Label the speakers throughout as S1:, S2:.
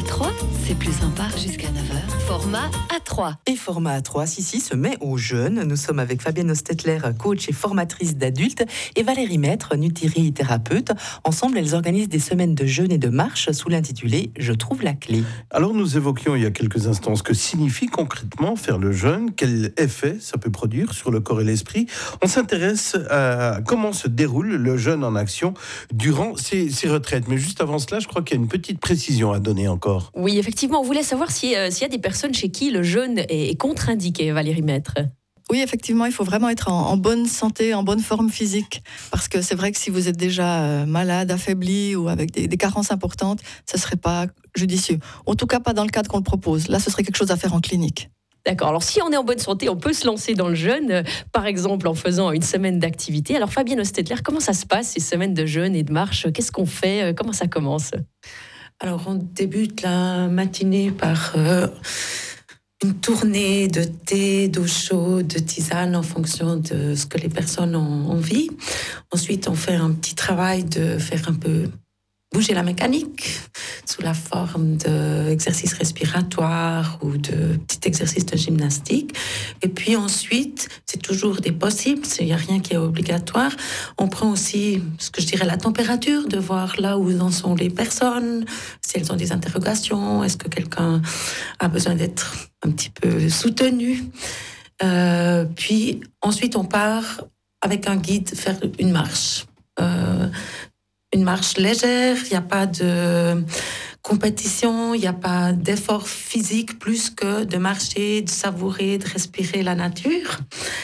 S1: A3, c'est plus sympa jusqu'à 9h. Format A3.
S2: Et format A3, si, se met aux jeunes. Nous sommes avec Fabienne Ostetler, coach et formatrice d'adultes, et Valérie Maître, nutrithérapeute. Ensemble, elles organisent des semaines de jeûne et de marche sous l'intitulé « Je trouve la clé ».
S3: Alors, nous évoquions il y a quelques instants ce que signifie concrètement faire le jeûne, quel effet ça peut produire sur le corps et l'esprit. On s'intéresse à comment se déroule le jeûne en action durant ces retraites. Mais juste avant cela, je crois qu'il y a une petite précision à donner encore.
S4: Oui, effectivement, on voulait savoir s'il y a des personnes chez qui le jeûne est contre-indiqué, Valérie Maître.
S5: Oui, effectivement, il faut vraiment être en bonne santé, en bonne forme physique. Parce que c'est vrai que si vous êtes déjà malade, affaibli ou avec des carences importantes, ce ne serait pas judicieux. En tout cas, pas dans le cadre qu'on le propose. Là, ce serait quelque chose à faire en clinique.
S4: D'accord, alors si on est en bonne santé, on peut se lancer dans le jeûne, par exemple en faisant une semaine d'activité. Alors Fabienne Ostetler, comment ça se passe ces semaines de jeûne et de marche ? Qu'est-ce qu'on fait ? Comment ça commence ?
S6: Alors, on débute la matinée par une tournée de thé, d'eau chaude, de tisane en fonction de ce que les personnes ont envie. Ensuite, on fait un petit travail de faire un peu bouger la mécanique sous la forme d'exercices respiratoires ou de petits exercices de gymnastique. Et puis ensuite, c'est toujours des possibles, il n'y a rien qui est obligatoire. On prend aussi, ce que je dirais, la température, de voir là où en sont les personnes, si elles ont des interrogations, est-ce que quelqu'un a besoin d'être un petit peu soutenu. Puis ensuite, on part avec un guide faire une marche. Une marche légère, il n'y a pas de compétition, il n'y a pas d'effort physique plus que de marcher, de savourer, de respirer la nature.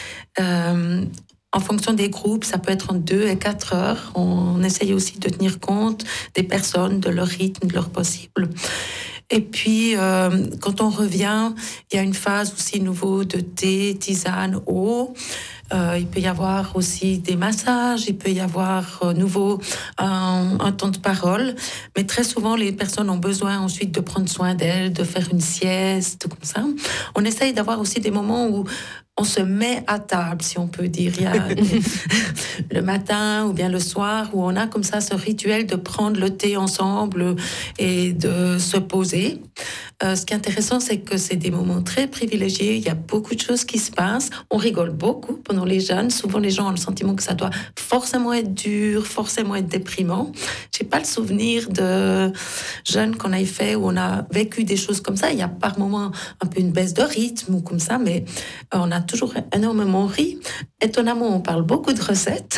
S6: En fonction des groupes, ça peut être en 2 et 4 heures. On essaye aussi de tenir compte des personnes, de leur rythme, de leur possible. Et puis, quand on revient, il y a une phase aussi nouveau de thé, tisane, eau. Il peut y avoir aussi des massages, il peut y avoir nouveau un temps de parole. Mais très souvent, les personnes ont besoin ensuite de prendre soin d'elles, de faire une sieste, comme ça. On essaye d'avoir aussi des moments où on se met à table, si on peut dire. Il y a le matin ou bien le soir où on a comme ça ce rituel de prendre le thé ensemble et de se poser. Ce qui est intéressant, c'est que c'est des moments très privilégiés. Il y a beaucoup de choses qui se passent. On rigole beaucoup pendant les jeûnes. Souvent, les gens ont le sentiment que ça doit forcément être dur, forcément être déprimant. J'ai pas le souvenir de jeûnes qu'on ait fait où on a vécu des choses comme ça. Il y a par moments un peu une baisse de rythme ou comme ça, mais on a toujours énormément ri. Étonnamment, on parle beaucoup de recettes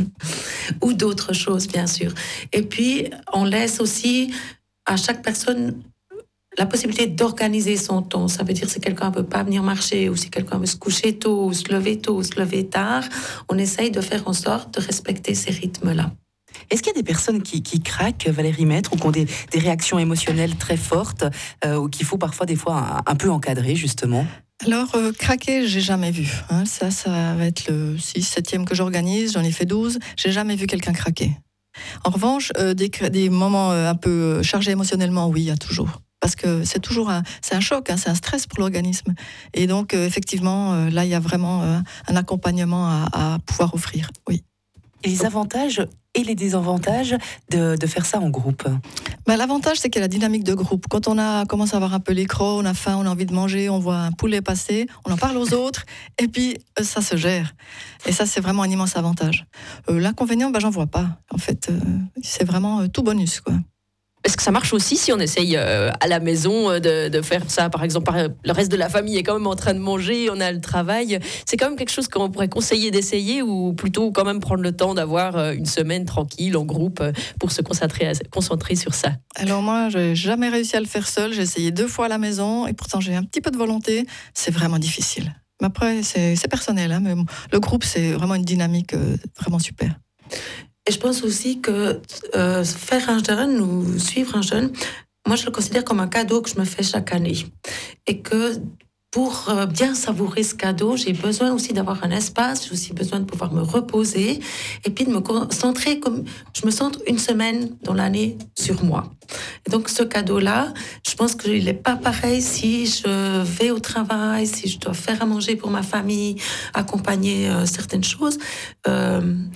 S6: ou d'autres choses, bien sûr. Et puis, on laisse aussi à chaque personne la possibilité d'organiser son temps. Ça veut dire si quelqu'un ne peut pas venir marcher ou si quelqu'un veut se coucher tôt ou se lever tard, on essaye de faire en sorte de respecter ces rythmes-là.
S2: Est-ce qu'il y a des personnes qui craquent, Valérie Maître, ou qui ont des réactions émotionnelles très fortes, ou qu'il faut parfois, des fois, un peu encadrer, justement ?
S5: Alors, craquer, j'ai jamais vu. Ça va être le 6-7e que j'organise. J'en ai fait 12. J'ai jamais vu quelqu'un craquer. En revanche, des moments un peu chargés émotionnellement, oui, il y a toujours. Parce que c'est toujours c'est un choc, c'est un stress pour l'organisme. Et donc, effectivement, là, il y a vraiment un accompagnement à pouvoir offrir, oui.
S2: Et les avantages et les désavantages de faire ça en groupe ?
S5: L'avantage, c'est qu'il y a la dynamique de groupe. Quand on commence à avoir un peu les crocs, on a faim, on a envie de manger, on voit un poulet passer, on en parle aux autres, et puis ça se gère. Et ça, c'est vraiment un immense avantage. L'inconvénient, j'en vois pas. En fait, c'est vraiment tout bonus, quoi.
S4: Est-ce que ça marche aussi si on essaye à la maison de faire ça, par exemple, le reste de la famille est quand même en train de manger, on a le travail. C'est quand même quelque chose qu'on pourrait conseiller d'essayer ou plutôt quand même prendre le temps d'avoir une semaine tranquille en groupe pour se concentrer sur ça?
S5: Alors moi, j'ai jamais réussi à le faire seul. J'ai essayé 2 fois à la maison et pourtant j'ai un petit peu de volonté. C'est vraiment difficile. Mais après, c'est personnel. Mais le groupe, c'est vraiment une dynamique vraiment super.
S6: Et je pense aussi que faire un jeûne ou suivre un jeûne, moi je le considère comme un cadeau que je me fais chaque année. Et que pour bien savourer ce cadeau, j'ai besoin aussi d'avoir un espace, j'ai aussi besoin de pouvoir me reposer et puis de me concentrer comme je me centre une semaine dans l'année sur moi. Et donc ce cadeau-là, je pense qu'il n'est pas pareil si je vais au travail, si je dois faire à manger pour ma famille, accompagner certaines choses.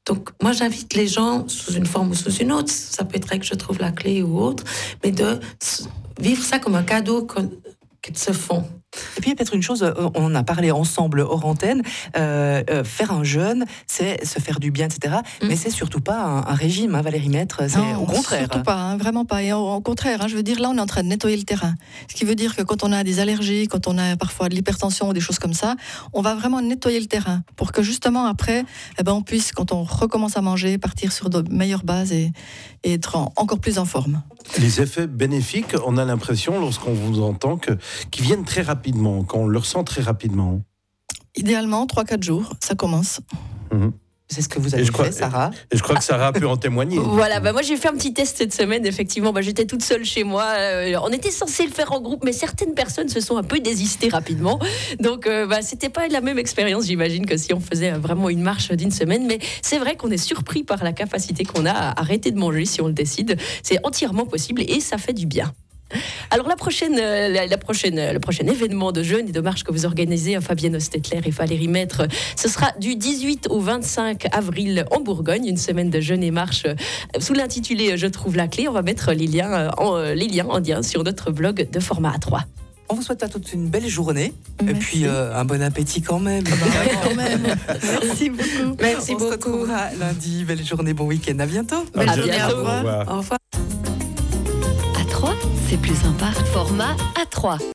S6: Donc, moi, j'invite les gens, sous une forme ou sous une autre, ça peut être que je trouve la clé ou autre, mais de vivre ça comme un cadeau qu'ils se font.
S2: Et puis peut-être une chose, on en a parlé ensemble hors antenne, faire un jeûne, c'est se faire du bien, etc. Mais c'est surtout pas un régime, hein, Valérie Maître, c'est
S5: Non,
S2: au contraire.
S5: surtout pas, hein, vraiment pas. Et au contraire, je veux dire, là, on est en train de nettoyer le terrain. Ce qui veut dire que quand on a des allergies, quand on a parfois de l'hypertension ou des choses comme ça, on va vraiment nettoyer le terrain pour que justement après, on puisse, quand on recommence à manger, partir sur de meilleures bases et être encore plus en forme.
S3: Les effets bénéfiques, on a l'impression, lorsqu'on vous entend, qu'ils viennent très rapidement, qu'on le ressent très rapidement.
S5: Idéalement, 3-4 jours, ça commence.
S2: C'est ce que vous avez fait, Sarah.
S3: Et je crois que Sarah peut en témoigner.
S4: Voilà, moi j'ai fait un petit test cette semaine, effectivement, j'étais toute seule chez moi, on était censé le faire en groupe, mais certaines personnes se sont un peu désistées rapidement, donc c'était pas la même expérience, j'imagine, que si on faisait vraiment une marche d'une semaine, mais c'est vrai qu'on est surpris par la capacité qu'on a à arrêter de manger si on le décide, c'est entièrement possible et ça fait du bien. Alors le prochain événement de jeûne et de marche que vous organisez, Fabienne Ostetler et Valérie Maître, ce sera du 18 au 25 avril en Bourgogne, une semaine de jeûne et marche sous l'intitulé Je trouve la clé. On va mettre les liens en lien sur notre blog de Format A3.
S2: On vous souhaite à toutes une belle journée.
S5: Merci.
S2: Et puis un bon appétit quand même.
S5: Quand même. Merci beaucoup.
S6: Merci
S2: On
S6: beaucoup.
S2: se retrouvera lundi. Belle journée, bon week-end. À bientôt.
S3: À
S4: bientôt.
S3: bientôt.
S6: Au revoir.
S1: À 3, c'est plus sympa. Format A3.